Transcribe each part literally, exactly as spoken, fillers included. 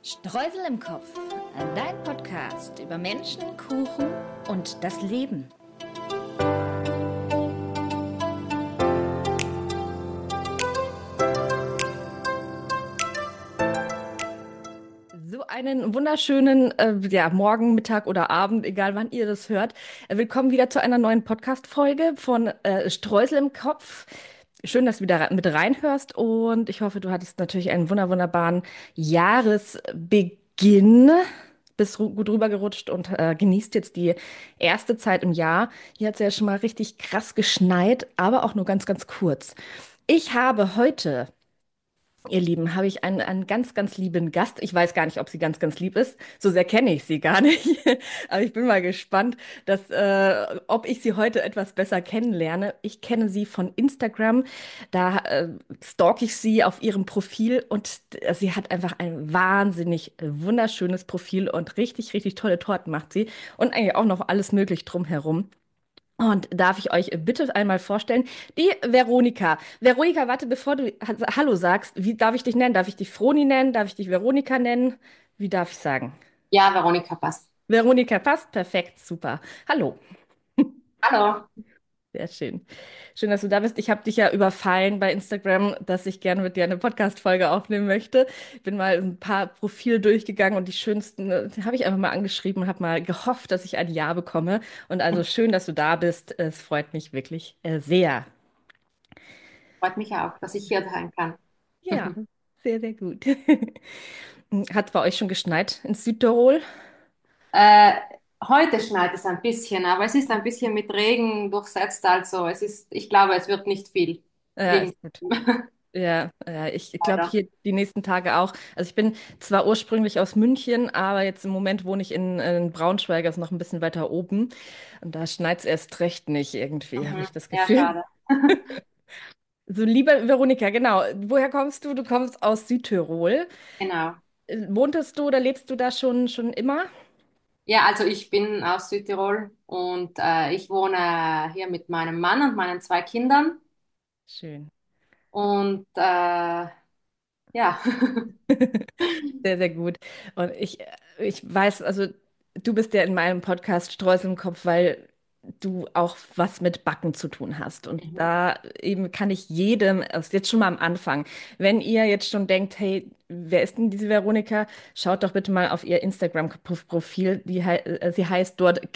Streusel im Kopf, dein Podcast über Menschen, Kuchen und das Leben. So einen wunderschönen äh, ja, Morgen, Mittag oder Abend, egal wann ihr das hört. Äh, willkommen wieder zu einer neuen Podcast-Folge von äh, Streusel im Kopf. Schön, dass du wieder mit reinhörst und ich hoffe, du hattest natürlich einen wunder wunderbaren Jahresbeginn. Bist ru- gut rübergerutscht und äh, genießt jetzt die erste Zeit im Jahr. Hier hat es ja schon mal richtig krass geschneit, aber auch nur ganz, ganz kurz. Ich habe heute, ihr Lieben, habe ich einen, einen ganz, ganz lieben Gast. Ich weiß gar nicht, ob sie ganz, ganz lieb ist. So sehr kenne ich sie gar nicht. Aber ich bin mal gespannt, dass, äh, ob ich sie heute etwas besser kennenlerne. Ich kenne sie von Instagram. Da äh, stalke ich sie auf ihrem Profil und äh, sie hat einfach ein wahnsinnig wunderschönes Profil und richtig, richtig tolle Torten macht sie. Und eigentlich auch noch alles möglich drumherum. Und darf ich euch bitte einmal vorstellen, die Veronika. Veronika, warte, bevor du Ha- Hallo sagst, wie darf ich dich nennen? Darf ich dich Froni nennen? Darf ich dich Veronika nennen? Wie darf ich sagen? Ja, Veronika passt. Veronika passt, perfekt, super. Hallo, Hallo. sehr schön. Schön, dass du da bist. Ich habe dich ja überfallen bei Instagram, dass ich gerne mit dir eine Podcast-Folge aufnehmen möchte. Ich bin mal ein paar Profile durchgegangen und die schönsten äh, habe ich einfach mal angeschrieben und habe mal gehofft, dass ich ein Ja bekomme. Und also schön, dass du da bist. Es freut mich wirklich äh, sehr. Freut mich auch, dass ich hier sein kann. Ja, sehr, sehr gut. Hat bei euch schon geschneit in Südtirol? Äh, Heute schneit es ein bisschen, aber es ist ein bisschen mit Regen durchsetzt, also es ist, ich glaube, es wird nicht viel Ja, liegen ist gut. bleiben. Ja, ja, ich glaube Leider. hier die nächsten Tage auch. Also ich bin zwar ursprünglich aus München, aber jetzt im Moment wohne ich in, in Braunschweig, also noch ein bisschen weiter oben. Und da schneit es erst recht nicht irgendwie, habe Mhm. ich das Ja, Gefühl. schade. So, liebe Veronika, genau. Woher kommst du? Du kommst aus Südtirol. Genau. Äh, Wohntest du oder lebst du da schon, schon immer? Ja, also ich bin aus Südtirol und äh, ich wohne hier mit meinem Mann und meinen zwei Kindern Schön. und äh, ja. Sehr, sehr gut. Und ich, ich weiß, also du bist ja in meinem Podcast Streusel im Kopf, weil du auch was mit Backen zu tun hast. Und Mhm. da eben kann ich jedem, also jetzt schon mal am Anfang, wenn ihr jetzt schon denkt, hey, wer ist denn diese Veronika? Schaut doch bitte mal auf ihr Instagram-Profil. Die, hei- äh, sie heißt dort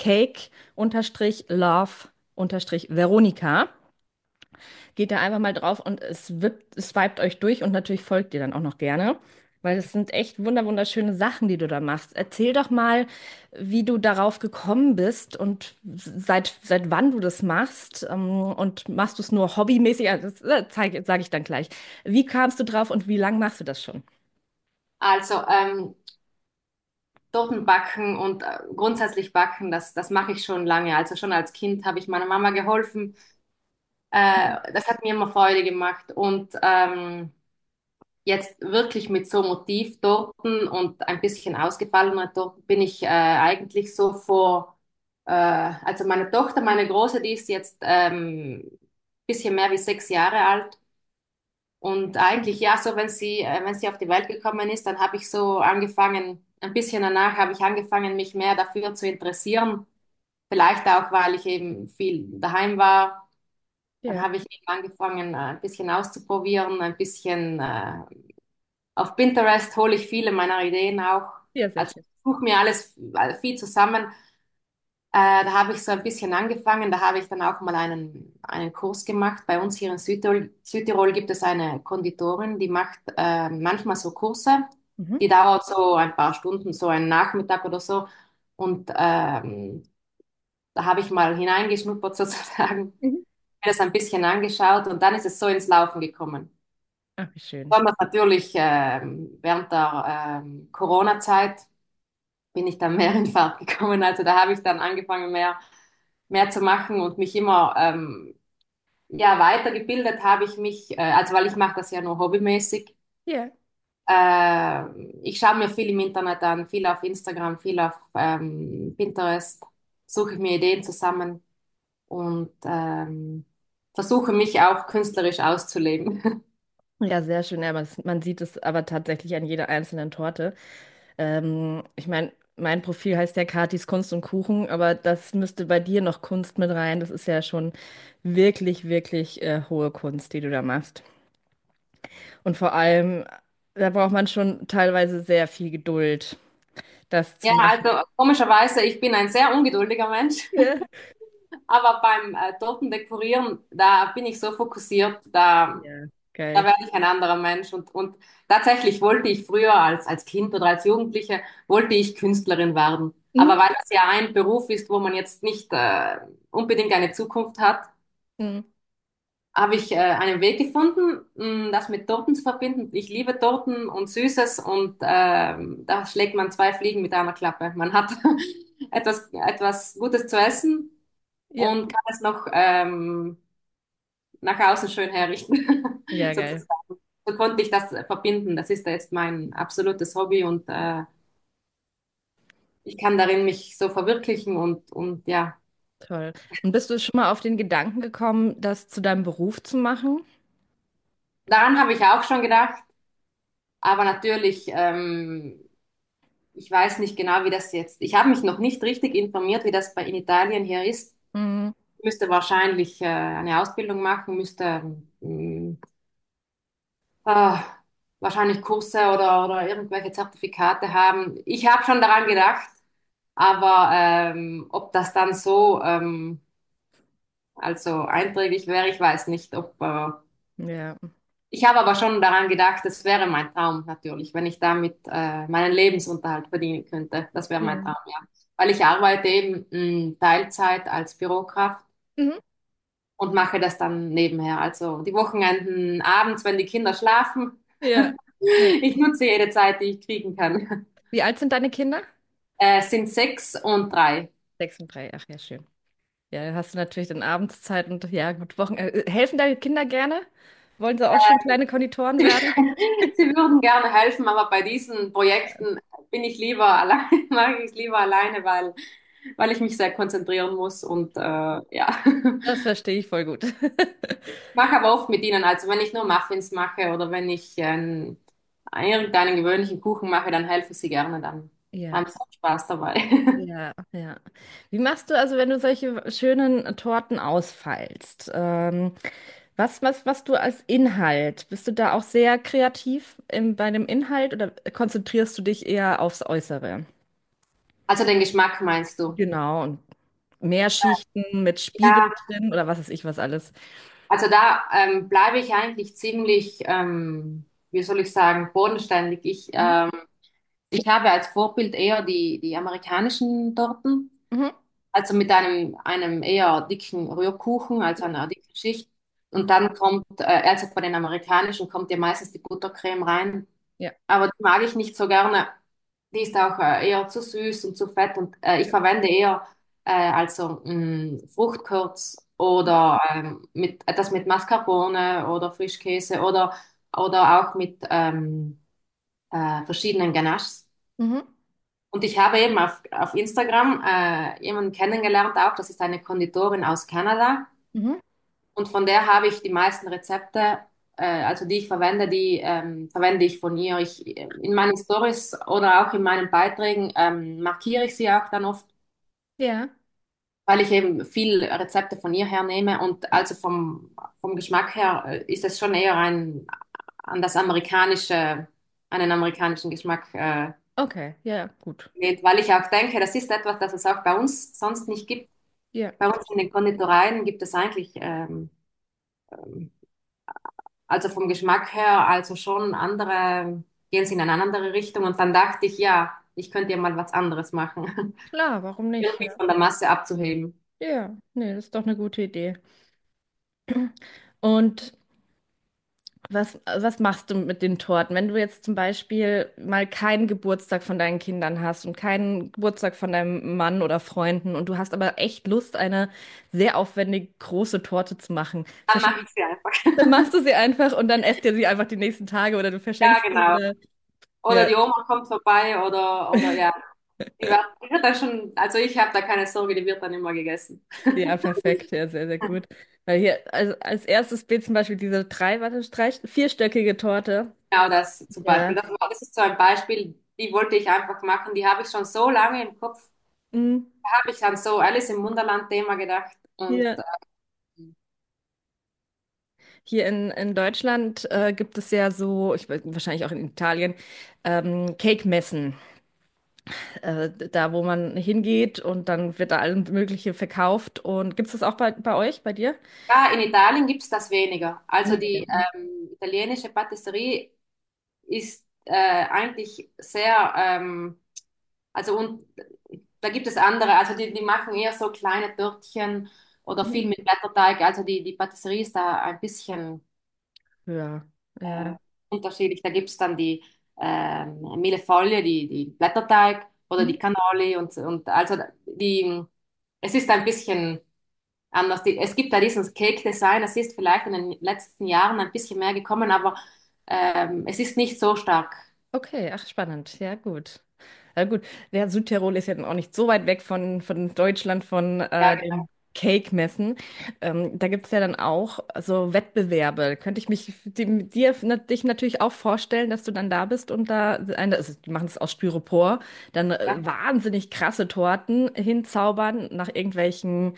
Cake-Love-Veronika. Geht da einfach mal drauf und es wird, es swiped euch durch und natürlich folgt ihr dann auch noch gerne, weil das sind echt wunder wunderschöne Sachen, die du da machst. Erzähl doch mal, wie du darauf gekommen bist und seit, seit wann du das machst. Ähm, und machst du es nur hobbymäßig? Also das äh, zeige sage ich dann gleich. Wie kamst du drauf und wie lange machst du das schon? Also ähm, Torten backen und äh, grundsätzlich backen, das, das mache ich schon lange. Also schon als Kind habe ich meiner Mama geholfen. Äh, das hat mir immer Freude gemacht. Und ähm, jetzt wirklich mit so Motivtorten und ein bisschen ausgefallener Torten bin ich äh, eigentlich so vor, äh, also meine Tochter, meine Große, die ist jetzt ähm, bisschen mehr wie sechs Jahre alt. Und eigentlich, ja, so wenn sie, äh, wenn sie auf die Welt gekommen ist, dann habe ich so angefangen, ein bisschen danach habe ich angefangen, mich mehr dafür zu interessieren. Vielleicht auch, weil ich eben viel daheim war. Dann Ja, habe ich eben angefangen, äh, ein bisschen auszuprobieren, ein bisschen äh, auf Pinterest hole ich viele meiner Ideen auch. ja, sehr Also schön. ich suche mir alles äh, viel zusammen. Äh, da habe ich so ein bisschen angefangen. Da habe ich dann auch mal einen, einen Kurs gemacht. Bei uns hier in Südtirol, Südtirol gibt es eine Konditorin, die macht äh, manchmal so Kurse. Mhm. Die dauert so ein paar Stunden, so einen Nachmittag oder so. Und ähm, da habe ich mal hineingeschnuppert sozusagen, Mhm. mir das ein bisschen angeschaut und dann ist es so ins Laufen gekommen. Ach, wie schön. Besonders natürlich ähm, während der ähm, Corona-Zeit bin ich dann mehr in Fahrt gekommen. Also da habe ich dann angefangen, mehr, mehr zu machen und mich immer ähm, ja, weitergebildet habe ich mich, äh, also weil ich mache das ja nur hobbymäßig. Ja. Äh, Ich schaue mir viel im Internet an, viel auf Instagram, viel auf ähm, Pinterest, suche ich mir Ideen zusammen und ähm, versuche mich auch künstlerisch auszuleben. Ja, sehr schön. Ja, man, man sieht es aber tatsächlich an jeder einzelnen Torte. Ähm, ich meine, mein Profil heißt ja Katis Kunst und Kuchen, aber das müsste bei dir noch Kunst mit rein. Das ist ja schon wirklich, wirklich äh, hohe Kunst, die du da machst. Und vor allem, da braucht man schon teilweise sehr viel Geduld, das Ja, zu machen. also komischerweise, ich bin ein sehr ungeduldiger Mensch, Ja, aber beim äh, Tortendekorieren, da bin ich so fokussiert, da, ja, da geil. werde ich ein anderer Mensch. Und, und tatsächlich wollte ich früher als, als Kind oder als Jugendliche, wollte ich Künstlerin werden. Mhm. Aber weil das ja ein Beruf ist, wo man jetzt nicht äh, unbedingt eine Zukunft hat, Mhm. habe ich äh, einen Weg gefunden, mh, das mit Torten zu verbinden. Ich liebe Torten und Süßes und ähm, da schlägt man zwei Fliegen mit einer Klappe. Man hat etwas, etwas Gutes zu essen Ja, und kann es noch ähm, nach außen schön herrichten, ja, geil. sozusagen. So konnte ich das verbinden. Das ist jetzt mein absolutes Hobby und äh, ich kann darin mich so verwirklichen und, und ja, Toll. Und bist du schon mal auf den Gedanken gekommen, das zu deinem Beruf zu machen? daran habe ich auch schon gedacht, aber natürlich ähm, ich weiß nicht genau, wie das jetzt. Ich habe mich noch nicht richtig informiert, wie das bei in Italien hier ist. Mhm. Ich müsste wahrscheinlich äh, eine Ausbildung machen, müsste ähm, äh, wahrscheinlich Kurse oder, oder irgendwelche Zertifikate haben. Ich habe schon daran gedacht, aber ähm, ob das dann so ähm, also einträglich wäre, ich weiß nicht, ob äh, Ja, ich habe aber schon daran gedacht, das wäre mein Traum natürlich, wenn ich damit äh, meinen Lebensunterhalt verdienen könnte. Das wäre mein ja. Traum, ja. Weil ich arbeite eben mh, Teilzeit als Bürokraft Mhm. und mache das dann nebenher. Also die Wochenenden, abends, wenn die Kinder schlafen. Ja. Ja. Ich nutze jede Zeit, die ich kriegen kann. Wie alt sind deine Kinder? Äh, es sind sechs und drei. Sechs und drei. Ach ja, schön. Ja, dann hast du natürlich dann Abendszeit und ja, gut, Wochen. Äh, helfen deine Kinder gerne? Wollen sie auch schon kleine Konditoren werden? Sie würden gerne helfen, aber bei diesen Projekten bin ich lieber allein, mache ich es lieber alleine, weil, weil ich mich sehr konzentrieren muss und äh, ja. Das verstehe ich voll gut. Mache aber oft mit ihnen, also wenn ich nur Muffins mache oder wenn ich ähm, irgendeinen gewöhnlichen Kuchen mache, dann helfen sie gerne, dann Ja, haben sie auch Spaß dabei. ja, ja. Wie machst du also, wenn du solche schönen Torten ausfeilst? Ähm, was, was, was du als Inhalt? Bist du da auch sehr kreativ im, bei dem Inhalt oder konzentrierst du dich eher aufs Äußere? Also den Geschmack meinst du? Genau, und mehr Schichten mit Spiegel Ja, drin oder was weiß ich was alles. also da ähm, bleibe ich eigentlich ziemlich, ähm, wie soll ich sagen, bodenständig. Ich, Mhm. ähm, ich habe als Vorbild eher die, die amerikanischen Torten, Mhm. also mit einem, einem eher dicken Rührkuchen, also einer dicken Schicht. Und dann kommt, äh, also bei den amerikanischen kommt ja meistens die Buttercreme rein. Ja. Aber die mag ich nicht so gerne. Die ist auch äh, eher zu süß und zu fett und äh, ich verwende eher äh, also mh, Fruchtkürz oder ähm, mit etwas mit Mascarpone oder Frischkäse oder oder auch mit ähm, äh, verschiedenen Ganaches. Mhm. Und ich habe eben auf, auf Instagram äh, jemanden kennengelernt auch, das ist eine Konditorin aus Kanada. Mhm. Und von der habe ich die meisten Rezepte, äh, also die ich verwende, die ähm, verwende ich von ihr. Ich, in meinen Stories oder auch in meinen Beiträgen ähm, markiere ich sie auch dann oft, Ja. weil ich eben viel Rezepte von ihr hernehme. Und also vom, vom Geschmack her äh, ist es schon eher ein, an das amerikanische, einen amerikanischen Geschmack äh, Okay, ja, gut. geht, weil ich auch denke, das ist etwas, das es auch bei uns sonst nicht gibt. Ja, Bei uns in den Konditoreien gibt es eigentlich ähm, ähm, also vom Geschmack her, also schon andere, gehen sie in eine andere Richtung. Und dann dachte ich, ja, ich könnte ja mal was anderes machen, klar, warum nicht? irgendwie Ja, von der Masse abzuheben. ja, nee, das ist doch eine gute Idee. Und was, was machst du mit den Torten? Wenn du jetzt zum Beispiel mal keinen Geburtstag von deinen Kindern hast und keinen Geburtstag von deinem Mann oder Freunden und du hast aber echt Lust, eine sehr aufwendig große Torte zu machen, Dann mache verschenk, ich sie einfach. dann machst du sie einfach und dann esst ihr sie einfach die nächsten Tage oder du Ja, verschenkst sie genau. oder Oder ja, die Oma kommt vorbei oder, oder ja, die wird, die wird dann schon, also ich habe da keine Sorge, die wird dann immer gegessen. ja, perfekt, ja, sehr, sehr gut. Weil hier, also als erstes Bild zum Beispiel diese drei, warte, drei, vierstöckige Torte. Genau das zum Ja. Beispiel. Das, war- das ist so ein Beispiel. die wollte ich einfach machen. Die habe ich schon so lange im Kopf. Mhm. Da habe ich an so Alice im Wunderland-Thema gedacht. Und Ja. Hier in, in Deutschland äh, gibt es ja so, ich weiß, wahrscheinlich auch in Italien, ähm, Cake-Messen, äh, da wo man hingeht und dann wird da alles Mögliche verkauft. Und gibt es das auch bei, bei euch, bei dir? ja, in Italien gibt es das weniger. Also Weniger. die ähm, italienische Patisserie ist äh, eigentlich sehr, ähm, also und da gibt es andere, also die, die machen eher so kleine Törtchen oder Mhm. viel mit Blätterteig. Also die, die Patisserie ist da ein bisschen Ja, ja. unterschiedlich. Da gibt es dann die ähm, Millefolie, die, die Blätterteig oder Mhm. die Cannoli und, und also die, es ist ein bisschen anders. Die, es gibt da dieses Cake-Design, es ist vielleicht in den letzten Jahren ein bisschen mehr gekommen, aber ähm, es ist nicht so stark. Okay, ach spannend. Ja, gut. Ja, gut. Der Südtirol ist ja dann auch nicht so weit weg von, von Deutschland, von Ja, äh, genau. den Cake-Messen. Ähm, da gibt es ja dann auch so Wettbewerbe. Könnte ich mich die, dir na- dich natürlich auch vorstellen, dass du dann da bist und da eine, also die machen das aus Styropor, dann äh, Ja. wahnsinnig krasse Torten hinzaubern nach irgendwelchen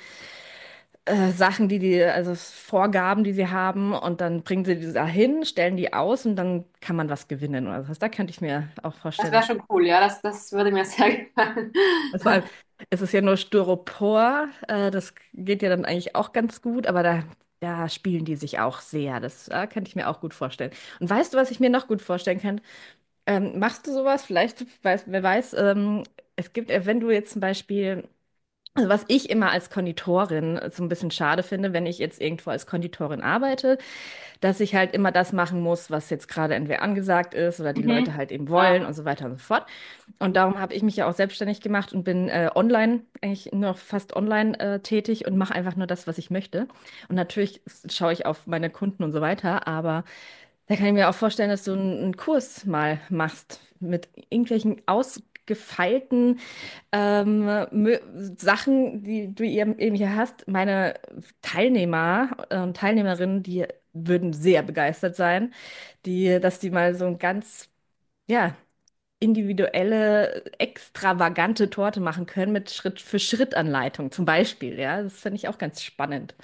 äh, Sachen, die die, also Vorgaben, die sie haben, und dann bringen sie die da hin, stellen die aus und dann kann man was gewinnen oder was. Da könnte ich mir auch Das vorstellen. wäre schon cool, ja, das, das würde mir sehr gefallen. Und vor allem, es ist ja nur Styropor, äh, das geht ja dann eigentlich auch ganz gut, aber da, da spielen die sich auch sehr. Das äh, könnte ich mir auch gut vorstellen. Und weißt du, was ich mir noch gut vorstellen kann? Ähm, machst du sowas? Vielleicht, weiß, wer weiß, ähm, es gibt, äh, wenn du jetzt zum Beispiel. Also was ich immer als Konditorin so ein bisschen schade finde, wenn ich jetzt irgendwo als Konditorin arbeite, dass ich halt immer das machen muss, was jetzt gerade entweder angesagt ist oder die Leute Mhm. halt eben Ja, wollen und so weiter und so fort. Und darum habe ich mich ja auch selbstständig gemacht und bin äh, online, eigentlich nur noch fast online äh, tätig und mache einfach nur das, was ich möchte. Und natürlich schaue ich auf meine Kunden und so weiter, aber da kann ich mir auch vorstellen, dass du einen, einen Kurs mal machst mit irgendwelchen ausgefeilten ähm, mö- Sachen, die du eben eben hier hast. Meine Teilnehmer und Teilnehmerinnen, die würden sehr begeistert sein, die, dass die mal so ein ganz, ja, individuelle, extravagante Torte machen können mit Schritt-für-Schritt-Anleitung zum Beispiel. Ja, das finde ich auch ganz spannend.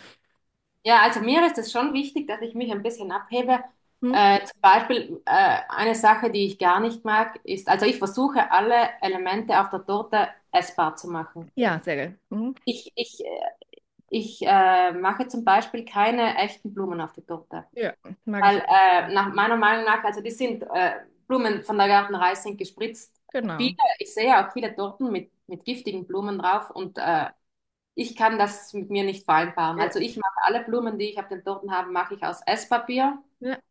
ja, also mir ist es schon wichtig, dass ich mich ein bisschen abhebe. Hm? Äh, zum Beispiel äh, eine Sache, die ich gar nicht mag, ist, also ich versuche alle Elemente auf der Torte essbar zu machen. Ja, sehr geil. Mhm. Ich, ich, äh, ich äh, mache zum Beispiel keine echten Blumen auf die Torte. Ja, mag ich Weil auch. äh, nach meiner Meinung nach, also die sind, äh, Blumen von der Gartenreihe sind gespritzt. Viele, Genau. ich sehe auch viele Torten mit, mit giftigen Blumen drauf und äh, ich kann das mit mir nicht vereinbaren. Ja. Also ich mache alle Blumen, die ich auf den Torten habe, mache ich aus Esspapier. Ja.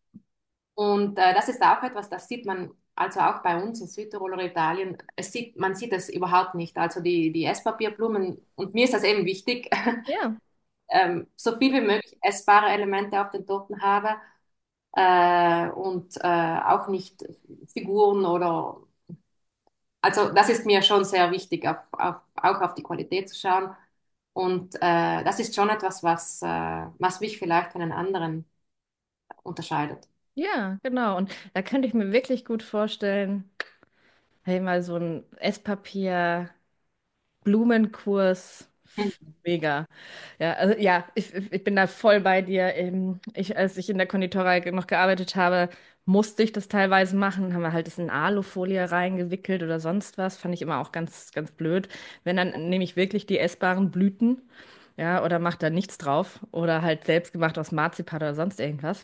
Und äh, das ist auch etwas, das sieht man also auch bei uns in Südtirol oder Italien. Es sieht, man sieht es überhaupt nicht. Also die, die Esspapierblumen, und mir ist das eben wichtig, Ja. ähm, so viel wie möglich essbare Elemente auf den Torten habe äh, und äh, auch nicht Figuren oder, also das ist mir schon sehr wichtig, auf, auf, auch auf die Qualität zu schauen. Und äh, das ist schon etwas, was, äh, was mich vielleicht von den anderen unterscheidet. Ja, genau. Und da könnte ich mir wirklich gut vorstellen, hey, mal so ein Esspapier. Blumenkurs, Mhm. mega. Ja, also ja, ich, ich bin da voll bei dir. Ähm, Ich, als ich in der Konditorei noch gearbeitet habe, musste ich das teilweise machen. Haben wir halt das in Alufolie reingewickelt oder sonst was. Fand ich immer auch ganz, ganz blöd. Wenn, dann nehme ich wirklich die essbaren Blüten, ja, oder mache da nichts drauf. Oder halt selbst gemacht aus Marzipan oder sonst irgendwas.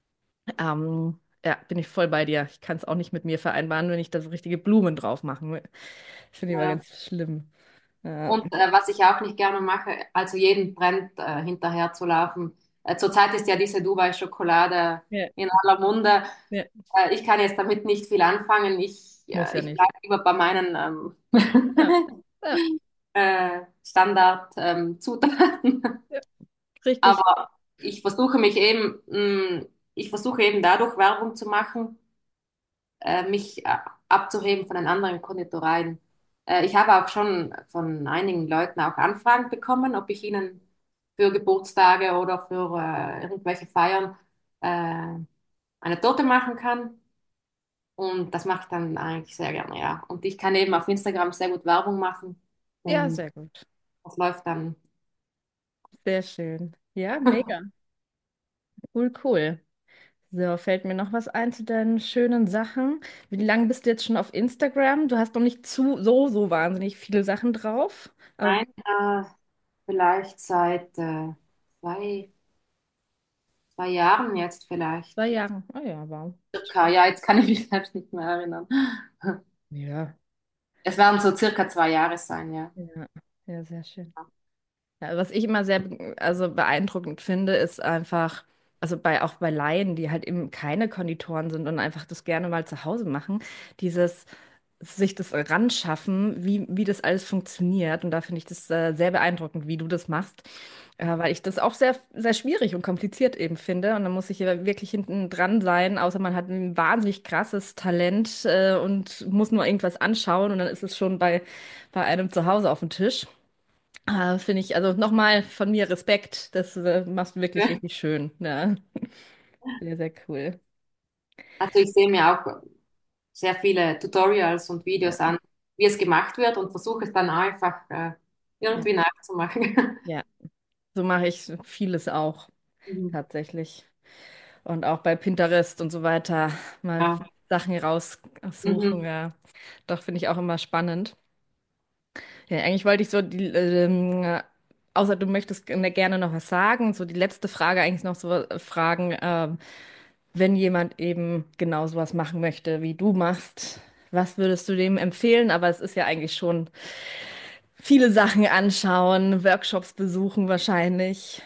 Ähm, ja, bin ich voll bei dir. Ich kann es auch nicht mit mir vereinbaren, wenn ich da so richtige Blumen drauf machen will. Das finde ich immer Ja. ganz schlimm. Ja. Und äh, was ich auch nicht gerne mache, also jeden brennt äh, hinterher zu laufen. Äh, zurzeit ist ja diese Dubai-Schokolade Ja. in aller Munde. Ja, Äh, ich kann jetzt damit nicht viel anfangen. Ich, muss äh, ja ich nicht. bleibe lieber bei meinen Ja, ähm, ja, äh, Standard-Zutaten. ja, richtig. Aber ich versuche mich eben, mh, ich versuche eben dadurch Werbung zu machen, äh, mich äh, abzuheben von den anderen Konditoreien. Äh, ich habe auch schon von einigen Leuten auch Anfragen bekommen, ob ich ihnen für Geburtstage oder für äh, irgendwelche Feiern äh, eine Torte machen kann. Und das mache ich dann eigentlich sehr gerne, ja. Und ich kann eben auf Instagram sehr gut Werbung machen. Ja, Und sehr gut. das läuft dann. Sehr schön. Ja, mega. Cool, cool. So, fällt mir noch was ein zu deinen schönen Sachen? Wie lange bist du jetzt schon auf Instagram? Du hast noch nicht zu so, so wahnsinnig viele Sachen drauf. Aber Nein, äh, vielleicht seit äh, zwei, zwei Jahren jetzt vielleicht. zwei Jahre. Oh ja, wow. Circa, ja, jetzt kann ich mich selbst nicht mehr erinnern. Ja. Es werden so circa zwei Jahre sein, ja. Ja, ja, sehr schön. Ja, was ich immer sehr be- also beeindruckend finde, ist einfach, also bei auch bei Laien, die halt eben keine Konditoren sind und einfach das gerne mal zu Hause machen, dieses sich das ranschaffen, wie, wie das alles funktioniert. Und da finde ich das äh, sehr beeindruckend, wie du das machst, äh, weil ich das auch sehr, sehr schwierig und kompliziert eben finde. Und da muss ich ja wirklich hinten dran sein, außer man hat ein wahnsinnig krasses Talent äh, und muss nur irgendwas anschauen und dann ist es schon bei, bei einem zu Hause auf dem Tisch. Äh, finde ich, also nochmal von mir Respekt, das äh, machst du wirklich richtig schön. Ja, sehr, sehr cool. Also ich sehe mir auch sehr viele Tutorials und Ja, Videos an, wie es gemacht wird und versuche es dann einfach äh, ja, irgendwie nachzumachen. ja. So mache ich vieles auch Mhm. tatsächlich. Und auch bei Pinterest und so weiter mal Ja. Sachen raussuchen. Mhm. Ja, doch finde ich auch immer spannend. Ja, eigentlich wollte ich so die, ähm, außer du möchtest gerne gerne noch was sagen, so die letzte Frage eigentlich noch so äh, fragen, ähm, wenn jemand eben genau sowas machen möchte, wie du machst, was würdest du dem empfehlen? Aber es ist ja eigentlich schon viele Sachen anschauen, Workshops besuchen wahrscheinlich.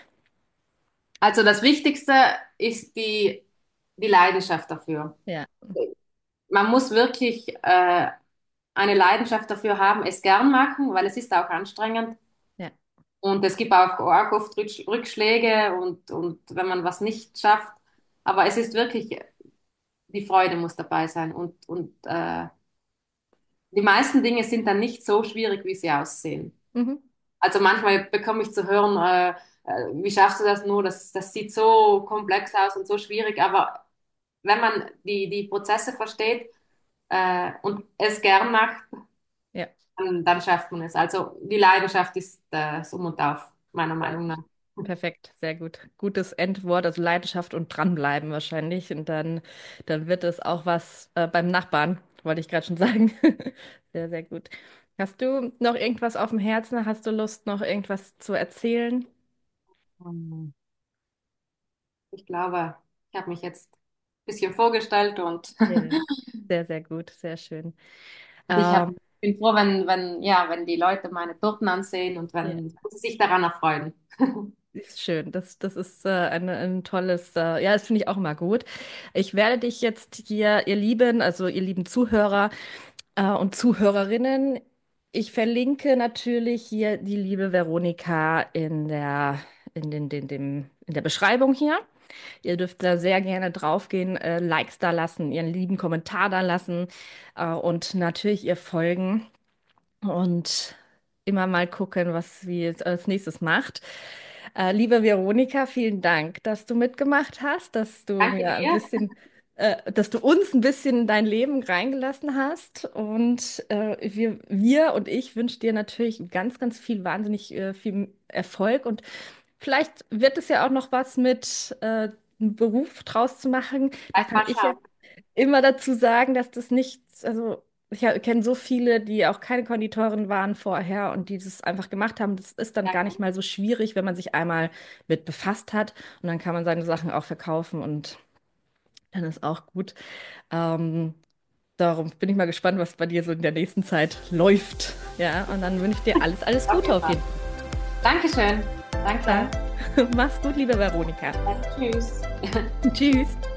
Also das Wichtigste ist die, die Leidenschaft dafür. Ja, Man muss wirklich äh, eine Leidenschaft dafür haben, es gern machen, weil es ist auch anstrengend. ja. Und es gibt auch, auch oft Rücksch- Rückschläge und, und wenn man was nicht schafft. Aber es ist wirklich, die Freude muss dabei sein. Und, und äh, die meisten Dinge sind dann nicht so schwierig, wie sie aussehen. Mhm. Also manchmal bekomme ich zu hören, äh, äh, wie schaffst du das nur? Das, das sieht so komplex aus und so schwierig. Aber wenn man die, die Prozesse versteht äh, und es gern macht, Ja, dann, dann schafft man es. Also die Leidenschaft ist äh, so und auf, meiner Meinung nach. perfekt, sehr gut. Gutes Endwort, also Leidenschaft und dranbleiben wahrscheinlich. Und dann, dann wird es auch was äh, beim Nachbarn, wollte ich gerade schon sagen. Sehr, sehr gut. Hast du noch irgendwas auf dem Herzen? Hast du Lust, noch irgendwas zu erzählen? Ähm, Ich glaube, ich habe mich jetzt ein bisschen vorgestellt und, Ja, sehr, sehr gut, sehr schön. und ich hab, Ähm, bin froh, wenn, wenn, ja, wenn die Leute meine Torten ansehen und ja, wenn sie sich daran erfreuen. ist schön. Das, das ist äh, ein, ein tolles, äh, ja, das finde ich auch immer gut. Ich werde dich jetzt hier, ihr Lieben, also ihr lieben Zuhörer äh, und Zuhörerinnen, ich verlinke natürlich hier die liebe Veronika in der, in den, den, dem, in der Beschreibung hier. Ihr dürft da sehr gerne draufgehen, äh, Likes da lassen, ihren lieben Kommentar da lassen äh, und natürlich ihr folgen. Und immer mal gucken, was sie jetzt als nächstes macht. Äh, liebe Veronika, vielen Dank, dass du mitgemacht hast, dass du Danke mir ein dir. bisschen, äh, dass du uns ein bisschen in dein Leben reingelassen hast. Und äh, wir, wir und ich wünschen dir natürlich ganz, ganz viel, wahnsinnig äh, viel Erfolg. Und vielleicht wird es ja auch noch was mit äh, einem Beruf draus zu machen. Da Lass kann mal ich ja schauen. immer dazu sagen, dass das nicht, also ich kenne so viele, die auch keine Konditoren waren vorher und die das einfach gemacht haben. Das ist dann Ja, gar nicht mal so schwierig, wenn man sich einmal mit befasst hat und dann kann man seine Sachen auch verkaufen und dann ist auch gut. Ähm, darum bin ich mal gespannt, was bei dir so in der nächsten Zeit läuft. Ja, und dann wünsche ich dir alles, alles auf Gute jeden auf Fall. jeden Dankeschön. Fall. Danke. Mach's gut, liebe Veronika. Tschüss. Tschüss.